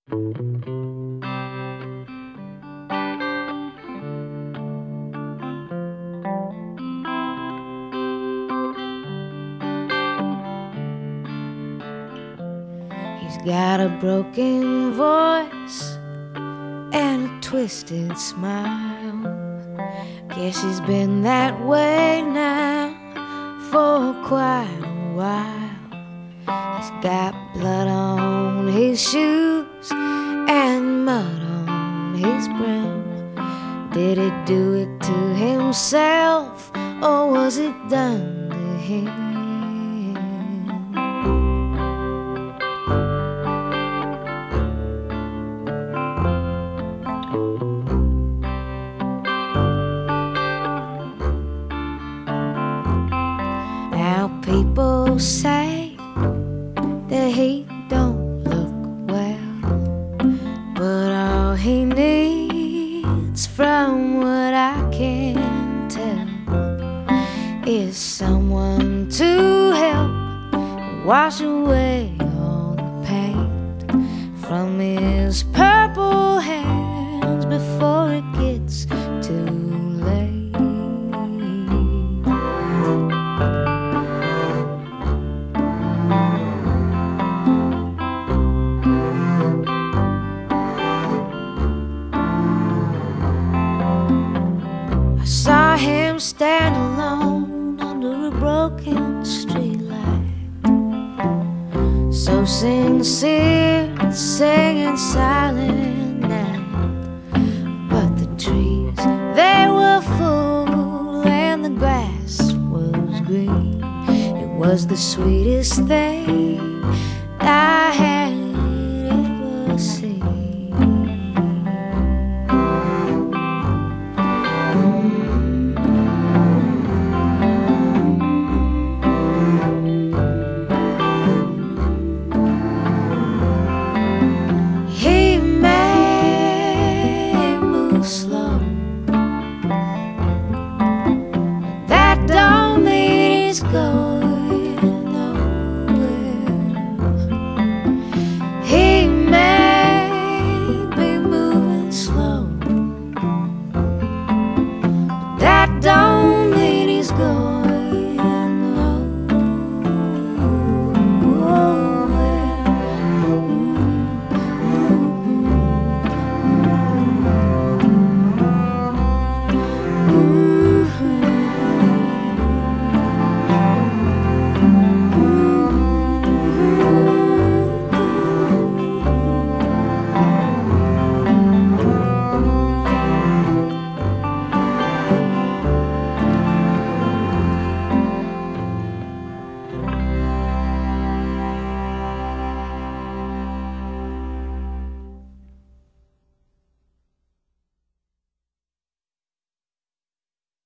He's got a broken voice and a twisted smile. Guess he's been that way now for quite a while. He's got blood on his shoes and mud on his brim. Did he do it to himself, or was it done to him? Now people say that he don't look well, but all he needs, from what I can tell, is someone to help wash away all the paint from his purple hands before it gets too late. I saw him stand alone under a broken streetlight, so sincere, singing silent night. But the trees, they were full and the grass was green. It was the sweetest thing I had